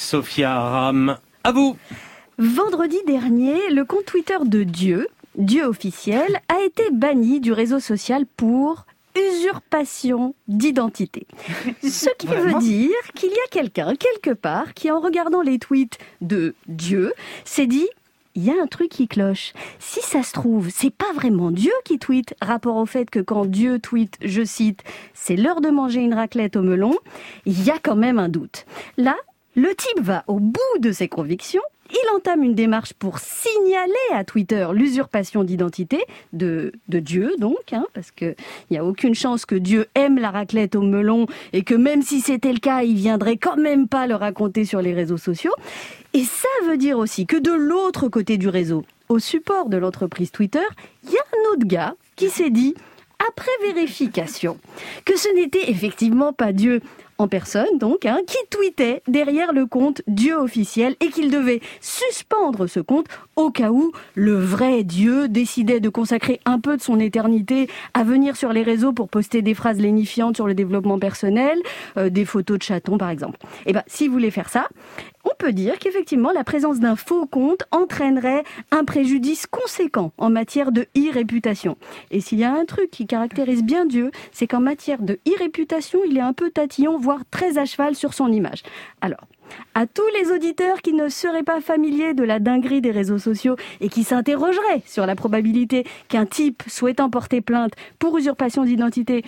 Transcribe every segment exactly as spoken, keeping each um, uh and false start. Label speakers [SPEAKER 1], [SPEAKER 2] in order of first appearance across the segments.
[SPEAKER 1] Sophia Aram. À vous.
[SPEAKER 2] Vendredi dernier, le compte Twitter de Dieu, Dieu officiel, a été banni du réseau social pour usurpation d'identité. Ce qui veut dire qu'il y a quelqu'un, quelque part, qui en regardant les tweets de Dieu, s'est dit il y a un truc qui cloche. Si ça se trouve, c'est pas vraiment Dieu qui tweet, rapport au fait que quand Dieu tweet, je cite, c'est l'heure de manger une raclette au melon, il y a quand même un doute. Là, le type va au bout de ses convictions. Il entame une démarche pour signaler à Twitter l'usurpation d'identité de, de Dieu, donc, hein, parce qu'il n'y a aucune chance que Dieu aime la raclette au melon et que même si c'était le cas, il viendrait quand même pas le raconter sur les réseaux sociaux. Et ça veut dire aussi que de l'autre côté du réseau, au support de l'entreprise Twitter, il y a un autre gars qui s'est dit, après vérification, que ce n'était effectivement pas Dieu en personne, donc, hein, qui tweetait derrière le compte Dieu officiel et qu'il devait suspendre ce compte au cas où le vrai Dieu décidait de consacrer un peu de son éternité à venir sur les réseaux pour poster des phrases lénifiantes sur le développement personnel, euh, des photos de chatons par exemple. Et ben, s'il voulait faire ça, on peut dire qu'effectivement la présence d'un faux compte entraînerait un préjudice conséquent en matière de e-réputation. Et s'il y a un truc qui caractérise bien Dieu, c'est qu'en matière de e-réputation, il est un peu tatillon, voire très à cheval sur son image. Alors, à tous les auditeurs qui ne seraient pas familiers de la dinguerie des réseaux sociaux et qui s'interrogeraient sur la probabilité qu'un type souhaitant porter plainte pour usurpation d'identité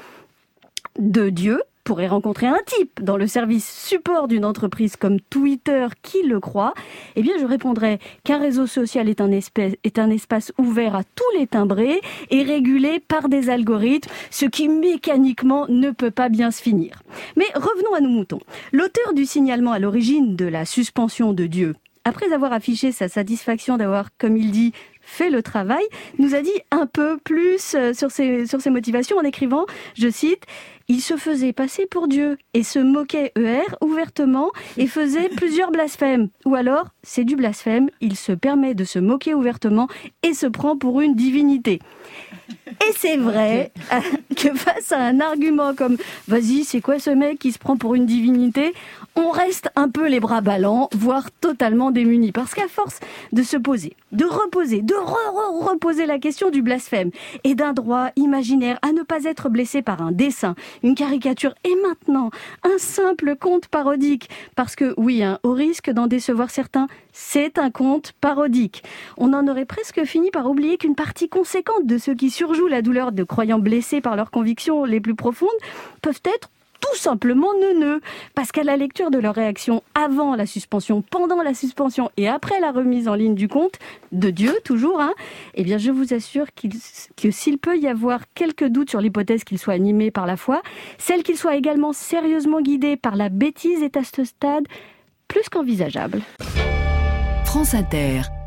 [SPEAKER 2] de Dieu pourrait rencontrer un type dans le service support d'une entreprise comme Twitter qui le croit, eh bien je répondrais qu'un réseau social est un, espèce, est un espace ouvert à tous les timbrés et régulé par des algorithmes, ce qui mécaniquement ne peut pas bien se finir. Mais revenons à nos moutons. L'auteur du signalement à l'origine de la suspension de Dieu, après avoir affiché sa satisfaction d'avoir, comme il dit, fait le travail, nous a dit un peu plus sur ses, sur ses motivations en écrivant, je cite, « Il se faisait passer pour Dieu et se moquait E R ouvertement et faisait plusieurs blasphèmes. » Ou alors, c'est du blasphème, il se permet de se moquer ouvertement et se prend pour une divinité. Et c'est vrai que face à un argument comme « Vas-y, c'est quoi ce mec qui se prend pour une divinité ?» on reste un peu les bras ballants, voire totalement démunis. Parce qu'à force de se poser, de reposer, de re-reposer la question du blasphème et d'un droit imaginaire à ne pas être blessé par un dessin, une caricature et maintenant un simple conte parodique. Parce que oui, hein, au risque d'en décevoir certains, c'est un conte parodique. On en aurait presque fini par oublier qu'une partie conséquente de ceux qui surjouent la douleur de croyants blessés par leurs convictions les plus profondes peuvent être tout simplement neuneux, parce qu'à la lecture de leur réaction avant la suspension, pendant la suspension et après la remise en ligne du compte, de Dieu toujours, hein, eh bien je vous assure qu'il, que s'il peut y avoir quelques doutes sur l'hypothèse qu'il soit animé par la foi, celle qu'il soit également sérieusement guidé par la bêtise est à ce stade plus qu'envisageable.
[SPEAKER 3] France Inter.